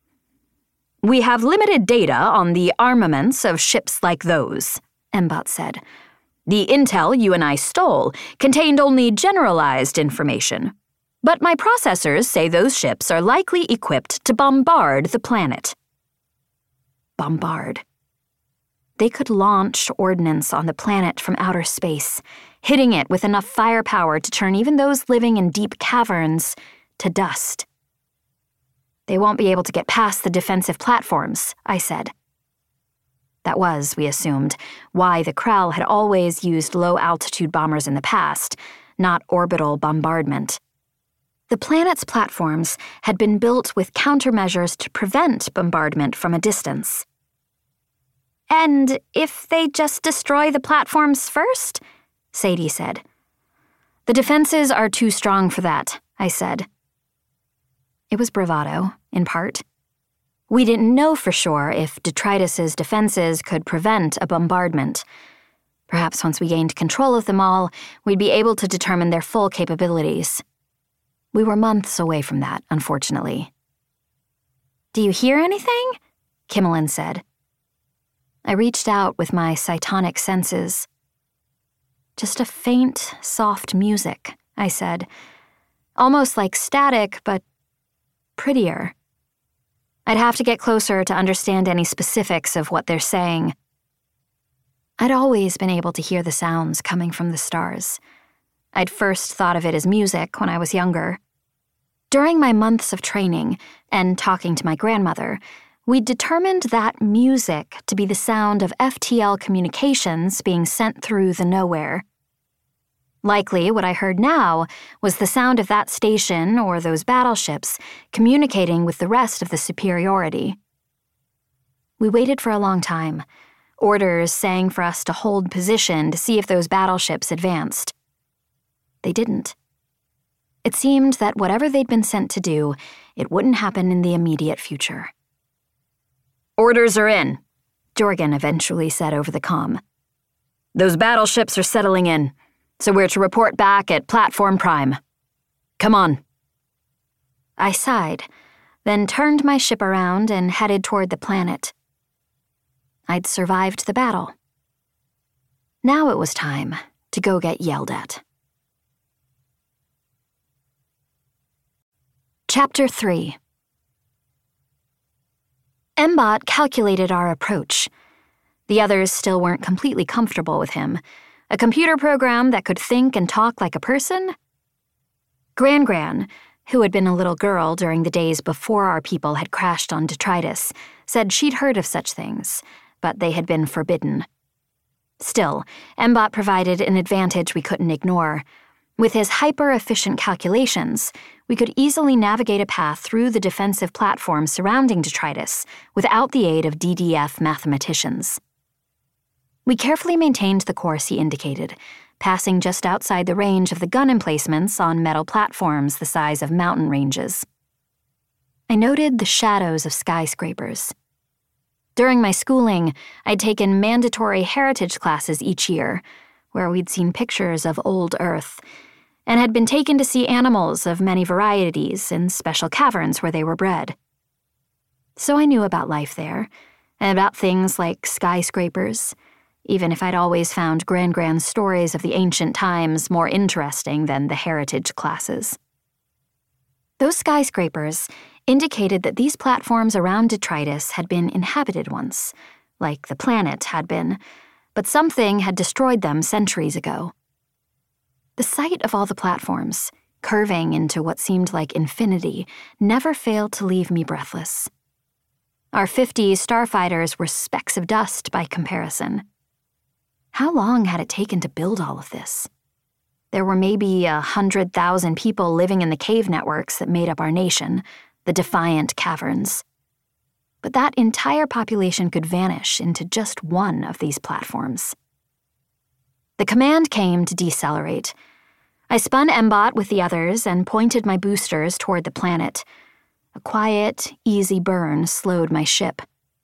We have limited data on the armaments of ships like those, Mbot said. The intel you and I stole contained only generalized information, but my processors say those ships are likely equipped to bombard the planet. Bombard. They could launch ordnance on the planet from outer space, hitting it with enough firepower to turn even those living in deep caverns to dust. They won't be able to get past the defensive platforms, I said. That was, we assumed, why the Krell had always used low-altitude bombers in the past, not orbital bombardment. The planet's platforms had been built with countermeasures to prevent bombardment from a distance. And if they just destroy the platforms first? Sadie said. The defenses are too strong for that, I said. It was bravado, in part. We didn't know for sure if Detritus's defenses could prevent a bombardment. Perhaps once we gained control of them all, we'd be able to determine their full capabilities. We were months away from that, unfortunately. Do you hear anything? Kimmelin said. I reached out with my cytonic senses. Just a faint, soft music, I said. Almost like static, but prettier. I'd have to get closer to understand any specifics of what they're saying. I'd always been able to hear the sounds coming from the stars. I'd first thought of it as music when I was younger. During my months of training and talking to my grandmother, we'd determined that music to be the sound of FTL communications being sent through the nowhere. Likely, what I heard now was the sound of that station or those battleships communicating with the rest of the superiority. We waited for a long time. Orders sang for us to hold position to see if those battleships advanced. They didn't. It seemed that whatever they'd been sent to do, it wouldn't happen in the immediate future. Orders are in, Jorgen eventually said over the comm. Those battleships are settling in. So we're to report back at Platform Prime. Come on. I sighed, then turned my ship around and headed toward the planet. I'd survived the battle. Now it was time to go get yelled at. Chapter 3. Mbot calculated our approach. The others still weren't completely comfortable with him. A computer program that could think and talk like a person? Gran, who had been a little girl during the days before our people had crashed on Detritus, said she'd heard of such things, but they had been forbidden. Still, Mbot provided an advantage we couldn't ignore. With his hyper-efficient calculations, we could easily navigate a path through the defensive platform surrounding Detritus without the aid of DDF mathematicians. We carefully maintained the course he indicated, passing just outside the range of the gun emplacements on metal platforms the size of mountain ranges. I noted the shadows of skyscrapers. During my schooling, I'd taken mandatory heritage classes each year, where we'd seen pictures of old Earth, and had been taken to see animals of many varieties in special caverns where they were bred. So I knew about life there, and about things like skyscrapers, even if I'd always found Gran's stories of the ancient times more interesting than the heritage classes. Those skyscrapers indicated that these platforms around Detritus had been inhabited once, like the planet had been, but something had destroyed them centuries ago. The sight of all the platforms, curving into what seemed like infinity, never failed to leave me breathless. Our 50 starfighters were specks of dust by comparison. How long had it taken to build all of this? There were maybe 100,000 people living in the cave networks that made up our nation, the Defiant Caverns. But that entire population could vanish into just one of these platforms. The command came to decelerate. I spun Mbot with the others and pointed my boosters toward the planet. A quiet, easy burn slowed my ship.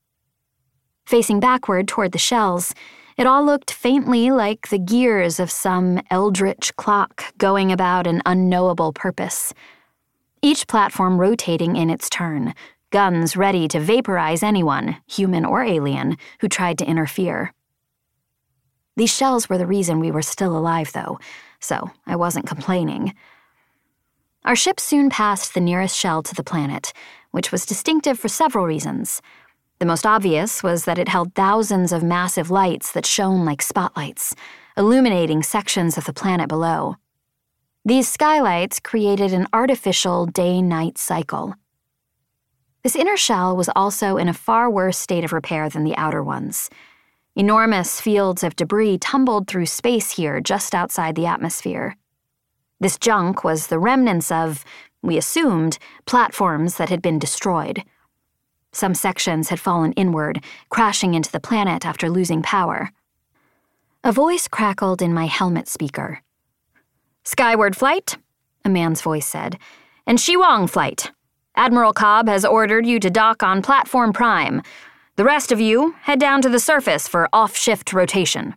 Facing backward toward the shells, it all looked faintly like the gears of some eldritch clock going about an unknowable purpose. Each platform rotating in its turn, guns ready to vaporize anyone, human or alien, who tried to interfere. These shells were the reason we were still alive, though, so I wasn't complaining. Our ship soon passed the nearest shell to the planet, which was distinctive for several reasons. The most obvious was that it held thousands of massive lights that shone like spotlights, illuminating sections of the planet below. These skylights created an artificial day-night cycle. This inner shell was also in a far worse state of repair than the outer ones. Enormous fields of debris tumbled through space here just outside the atmosphere. This junk was the remnants of, we assumed, platforms that had been destroyed. Some sections had fallen inward, crashing into the planet after losing power. A voice crackled in my helmet speaker. "Skyward flight," a man's voice said, "and Shiwong flight. Admiral Cobb has ordered you to dock on Platform Prime. The rest of you head down to the surface for off-shift rotation."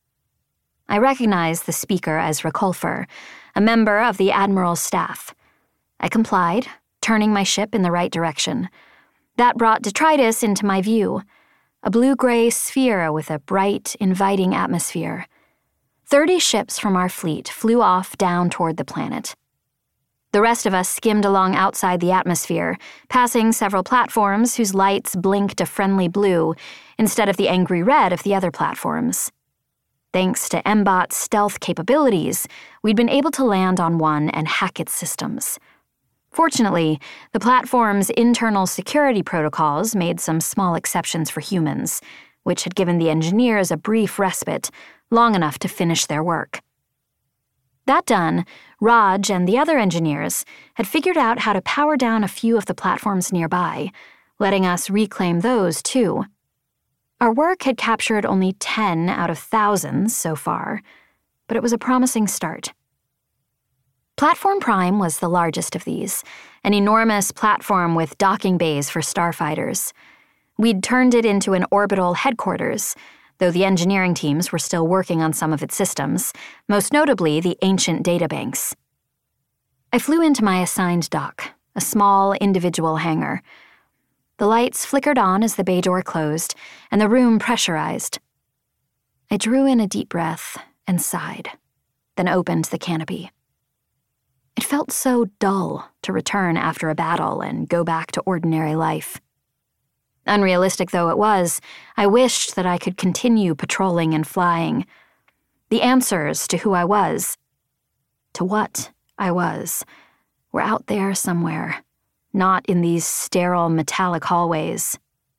I recognized the speaker as Rekulfer, a member of the Admiral's staff. I complied, turning my ship in the right direction. That brought detritus into my view, a blue-gray sphere with a bright, inviting atmosphere. 30 ships from our fleet flew off down toward the planet. The rest of us skimmed along outside the atmosphere, passing several platforms whose lights blinked a friendly blue instead of the angry red of the other platforms. Thanks to Mbot's stealth capabilities, we'd been able to land on one and hack its systems. Fortunately, the platform's internal security protocols made some small exceptions for humans, which had given the engineers a brief respite, long enough to finish their work. That done, Raj and the other engineers had figured out how to power down a few of the platforms nearby, letting us reclaim those too. Our work had captured only 10 out of thousands so far, but it was a promising start. Platform Prime was the largest of these, an enormous platform with docking bays for starfighters. We'd turned it into an orbital headquarters, though the engineering teams were still working on some of its systems, most notably the ancient databanks. I flew into my assigned dock, a small individual hangar. The lights flickered on as the bay door closed, and the room pressurized. I drew in a deep breath and sighed, then opened the canopy. It felt so dull to return after a battle and go back to ordinary life. Unrealistic though it was, I wished that I could continue patrolling and flying. The answers to who I was, to what I was, were out there somewhere, not in these sterile metallic hallways.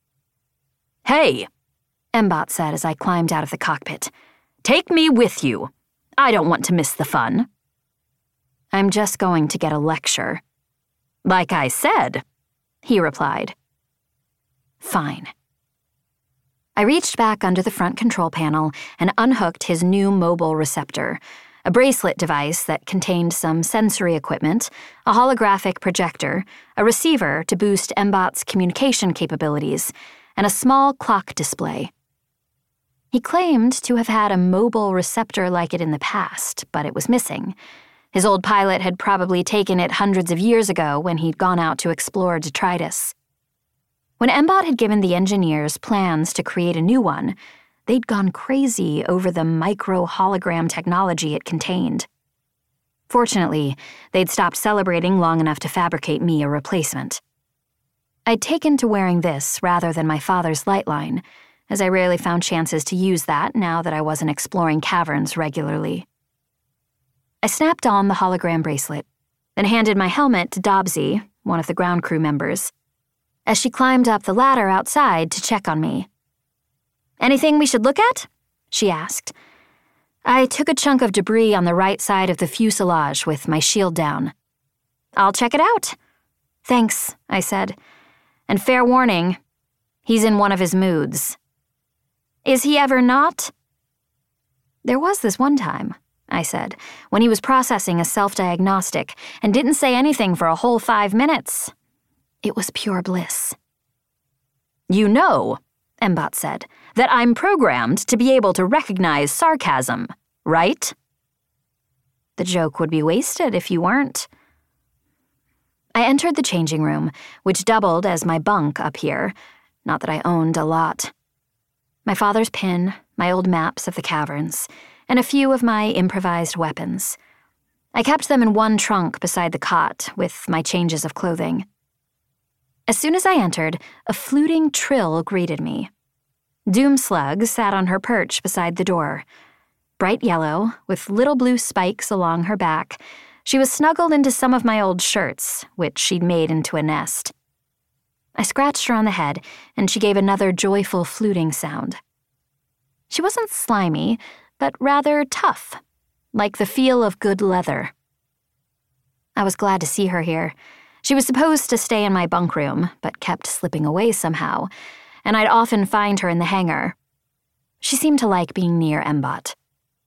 "Hey," Mbot said as I climbed out of the cockpit. "Take me with you. I don't want to miss the fun." "I'm just going to get a lecture." "Like I said," he replied. Fine. I reached back under the front control panel and unhooked his new mobile receptor, a bracelet device that contained some sensory equipment, a holographic projector, a receiver to boost Mbot's communication capabilities, and a small clock display. He claimed to have had a mobile receptor like it in the past, but it was missing. His old pilot had probably taken it hundreds of years ago when he'd gone out to explore detritus. When Mbot had given the engineers plans to create a new one, they'd gone crazy over the micro-hologram technology it contained. Fortunately, they'd stopped celebrating long enough to fabricate me a replacement. I'd taken to wearing this rather than my father's Lightline, as I rarely found chances to use that now that I wasn't exploring caverns regularly. I snapped on the hologram bracelet, then handed my helmet to Dobbsy, one of the ground crew members, as she climbed up the ladder outside to check on me. "Anything we should look at?" she asked. I took a chunk of debris on the right side of the fuselage with my shield down. "I'll check it out." "Thanks," I said. "And fair warning, he's in one of his moods." "Is he ever not?" There was this one time, I said, when he was processing a self-diagnostic and didn't say anything for a whole 5 minutes. It was pure bliss. You know, Mbot said, that I'm programmed to be able to recognize sarcasm, right? The joke would be wasted if you weren't. I entered the changing room, which doubled as my bunk up here, not that I owned a lot. My father's pin, my old maps of the caverns, and a few of my improvised weapons. I kept them in one trunk beside the cot with my changes of clothing. As soon as I entered, a fluting trill greeted me. Doomslug sat on her perch beside the door. Bright yellow, with little blue spikes along her back, she was snuggled into some of my old shirts, which she'd made into a nest. I scratched her on the head, and she gave another joyful fluting sound. She wasn't slimy, but rather tough, like the feel of good leather. I was glad to see her here. She was supposed to stay in my bunk room, but kept slipping away somehow, and I'd often find her in the hangar. She seemed to like being near Mbot.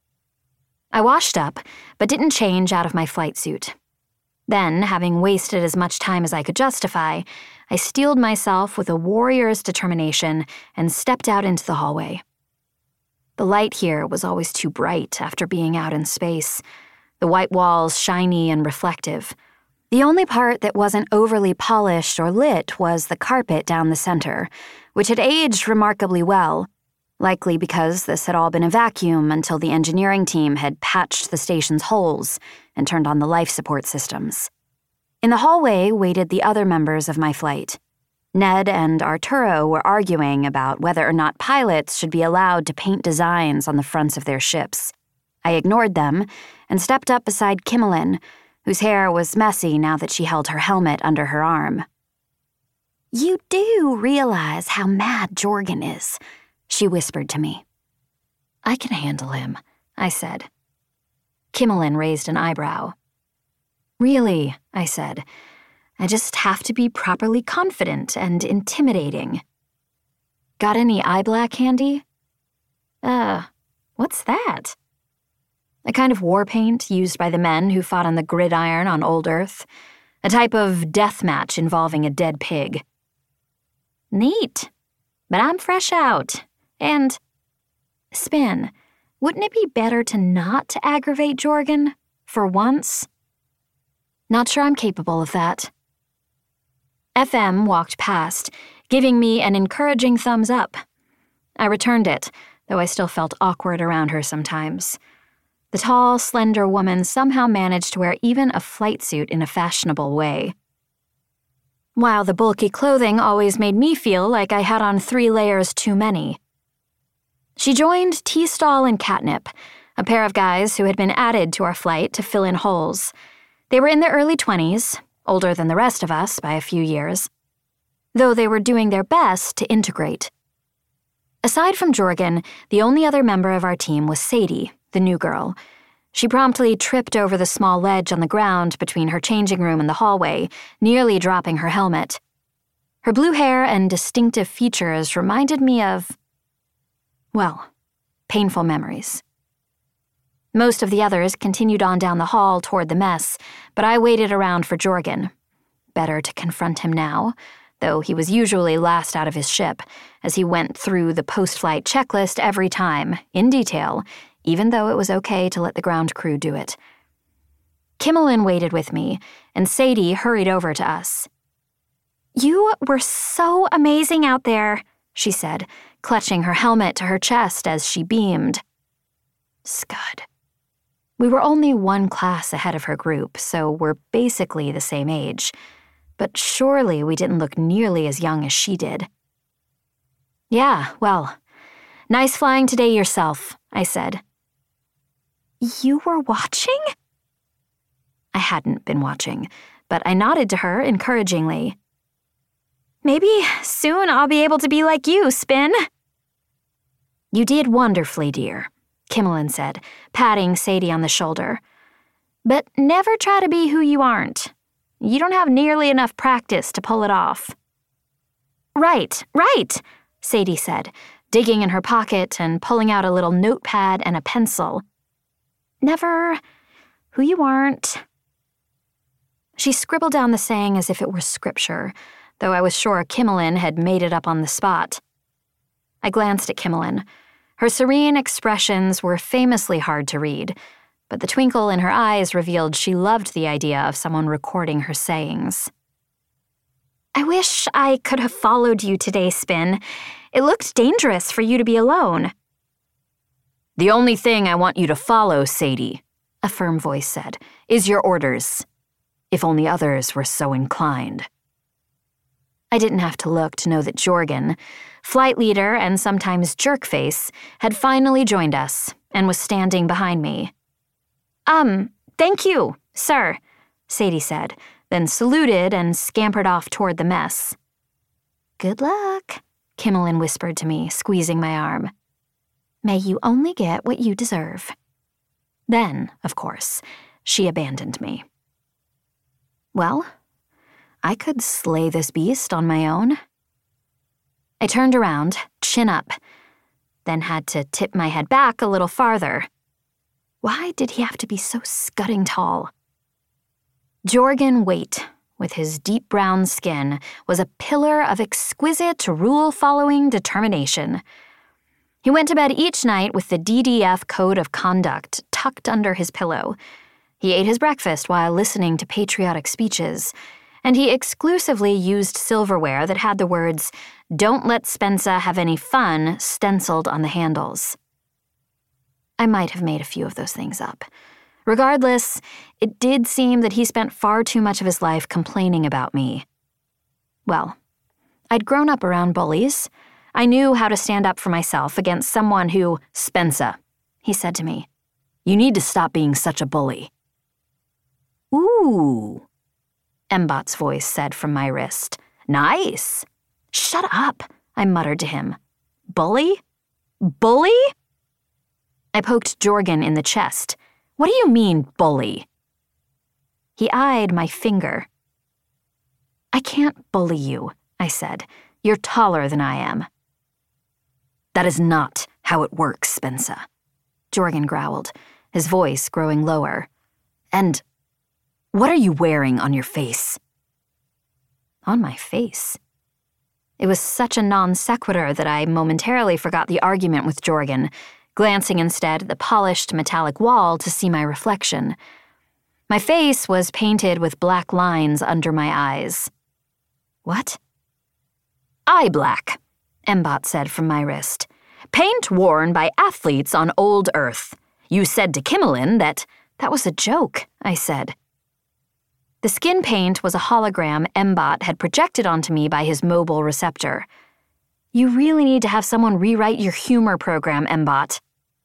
I washed up, but didn't change out of my flight suit. Then, having wasted as much time as I could justify, I steeled myself with a warrior's determination and stepped out into the hallway. The light here was always too bright after being out in space, the white walls shiny and reflective. The only part that wasn't overly polished or lit was the carpet down the center, which had aged remarkably well, likely because this had all been a vacuum until the engineering team had patched the station's holes and turned on the life support systems. In the hallway waited the other members of my flight. Ned and Arturo were arguing about whether or not pilots should be allowed to paint designs on the fronts of their ships. I ignored them and stepped up beside Kimmelin, whose hair was messy now that she held her helmet under her arm. "You do realize how mad Jorgen is," she whispered to me. "I can handle him," I said. Kimmelin raised an eyebrow. "Really," I said. "I just have to be properly confident and intimidating." "Got any eye black handy?" What's that?" "A kind of war paint used by the men who fought on the gridiron on old Earth. A type of death match involving a dead pig." "Neat. But I'm fresh out. And, Spin, wouldn't it be better to not aggravate Jorgen, for once?" "Not sure I'm capable of that." FM walked past, giving me an encouraging thumbs up. I returned it, though I still felt awkward around her sometimes. The tall, slender woman somehow managed to wear even a flight suit in a fashionable way, while the bulky clothing always made me feel like I had on 3 layers too many. She joined T-Stall and Catnip, a pair of guys who had been added to our flight to fill in holes. They were in their early 20s, older than the rest of us by a few years, though they were doing their best to integrate. Aside from Jorgen, the only other member of our team was Sadie, the new girl. She promptly tripped over the small ledge on the ground between her changing room and the hallway, nearly dropping her helmet. Her blue hair and distinctive features reminded me of, well, painful memories. Most of the others continued on down the hall toward the mess, but I waited around for Jorgen. Better to confront him now, though he was usually last out of his ship, as he went through the post-flight checklist every time, in detail, even though it was okay to let the ground crew do it. Kimmelin waited with me, and Sadie hurried over to us. "You were so amazing out there," she said, clutching her helmet to her chest as she beamed. Scud. We were only one class ahead of her group, so we're basically the same age. But surely we didn't look nearly as young as she did. "Yeah, well, nice flying today yourself," I said. "You were watching?" I hadn't been watching, but I nodded to her encouragingly. "Maybe soon I'll be able to be like you, Spin." "You did wonderfully, dear," Kimmelin said, patting Sadie on the shoulder. "But never try to be who you aren't. You don't have nearly enough practice to pull it off." Right, Sadie said, digging in her pocket and pulling out a little notepad and a pencil. Never, who you aren't. She scribbled down the saying as if it were scripture, though I was sure Kimmelin had made it up on the spot. I glanced at Kimmelin. Her serene expressions were famously hard to read, but the twinkle in her eyes revealed she loved the idea of someone recording her sayings. I wish I could have followed you today, Spin. It looked dangerous for you to be alone. The only thing I want you to follow, Sadie, a firm voice said, is your orders. If only others were so inclined. I didn't have to look to know that Jorgen, flight leader and sometimes jerkface, had finally joined us and was standing behind me. Thank you, sir, Sadie said, then saluted and scampered off toward the mess. Good luck, Kimmelin whispered to me, squeezing my arm. May you only get what you deserve. Then, of course, she abandoned me. Well, I could slay this beast on my own. I turned around, chin up, then had to tip my head back a little farther. Why did he have to be so scudding tall? Jorgen Waite, with his deep brown skin, was a pillar of exquisite rule-following determination. He went to bed each night with the DDF Code of Conduct tucked under his pillow. He ate his breakfast while listening to patriotic speeches, and he exclusively used silverware that had the words, "Don't let Spensa have any fun," stenciled on the handles. I might have made a few of those things up. Regardless, it did seem that he spent far too much of his life complaining about me. Well, I'd grown up around bullies. I knew how to stand up for myself against someone who, Spensa, he said to me, you need to stop being such a bully. Ooh, Mbot's voice said from my wrist. Nice. Shut up, I muttered to him. Bully? Bully? I poked Jorgen in the chest. What do you mean, bully? He eyed my finger. I can't bully you, I said. You're taller than I am. That is not how it works, Spensa, Jorgen growled, his voice growing lower. And what are you wearing on your face? On my face? It was such a non sequitur that I momentarily forgot the argument with Jorgen, glancing instead at the polished metallic wall to see my reflection. My face was painted with black lines under my eyes. What? Eye black, Mbot said from my wrist. Paint worn by athletes on old Earth. You said to Kimmelin that was a joke, I said. The skin paint was a hologram Mbot had projected onto me by his mobile receptor. You really need to have someone rewrite your humor program, Mbot.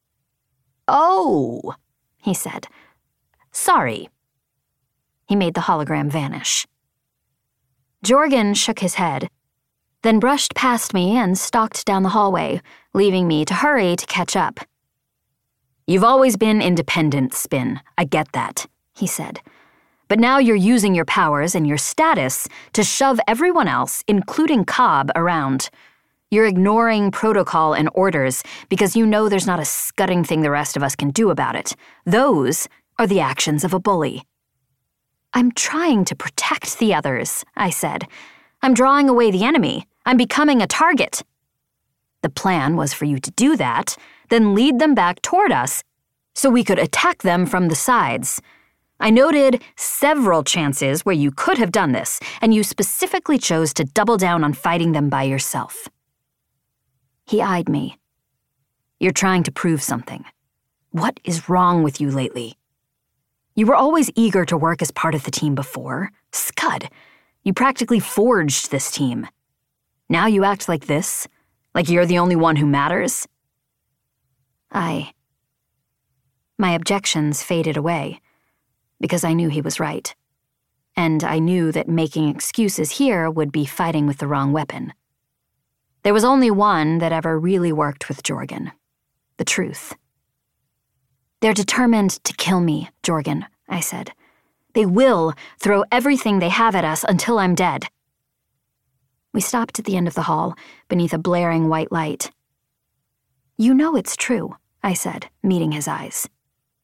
Oh, he said. Sorry. He made the hologram vanish. Jorgen shook his head, then brushed past me and stalked down the hallway, leaving me to hurry to catch up. You've always been independent, Spin. I get that, he said. But now you're using your powers and your status to shove everyone else, including Cobb, around. You're ignoring protocol and orders because you know there's not a scudding thing the rest of us can do about it. Those are the actions of a bully. I'm trying to protect the others, I said. I'm drawing away the enemy. I'm becoming a target. The plan was for you to do that, then lead them back toward us so we could attack them from the sides. I noted several chances where you could have done this, and you specifically chose to double down on fighting them by yourself. He eyed me. You're trying to prove something. What is wrong with you lately? You were always eager to work as part of the team before. Scud, you practically forged this team. Now you act like this, like you're the only one who matters. My objections faded away, because I knew he was right. And I knew that making excuses here would be fighting with the wrong weapon. There was only one that ever really worked with Jorgen. The truth. They're determined to kill me, Jorgen, I said. They will throw everything they have at us until I'm dead. We stopped at the end of the hall, beneath a blaring white light. You know it's true, I said, meeting his eyes.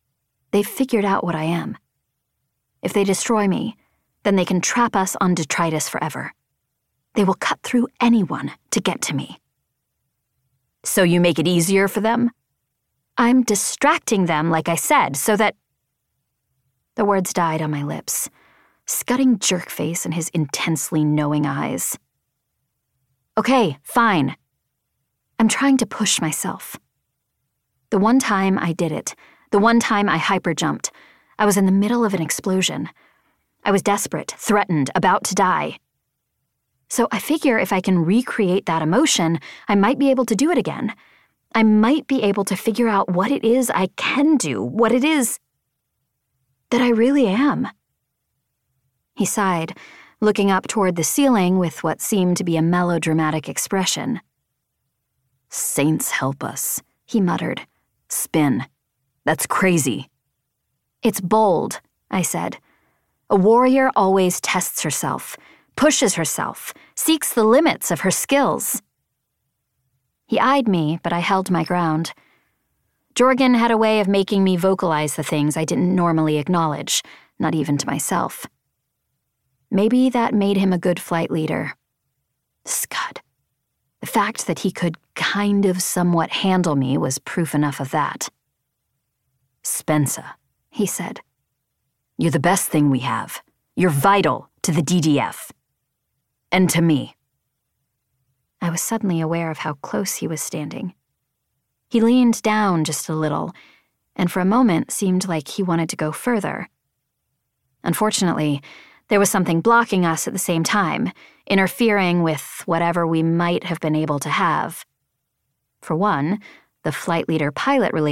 They've figured out what I am. If they destroy me, then they can trap us on detritus forever. They will cut through anyone to get to me. So you make it easier for them? I'm distracting them, like I said, so that... The words died on my lips, scudding Jerkface in his intensely knowing eyes. Okay, fine. I'm trying to push myself. The one time I did it, the one time I hyperjumped, I was in the middle of an explosion. I was desperate, threatened, about to die. So I figure if I can recreate that emotion, I might be able to do it again. I might be able to figure out what it is I can do, what it is that I really am. He sighed, looking up toward the ceiling with what seemed to be a melodramatic expression. Saints help us, he muttered. Spin. That's crazy. It's bold, I said. A warrior always tests herself, pushes herself, seeks the limits of her skills. He eyed me, but I held my ground. Jorgen had a way of making me vocalize the things I didn't normally acknowledge, not even to myself. Maybe that made him a good flight leader. Scud. The fact that he could kind of somewhat handle me was proof enough of that. Spensa, he said. You're the best thing we have. You're vital to the DDF. And to me. I was suddenly aware of how close he was standing. He leaned down just a little, and for a moment seemed like he wanted to go further. Unfortunately, there was something blocking us at the same time, interfering with whatever we might have been able to have. For one, the flight leader-pilot relationship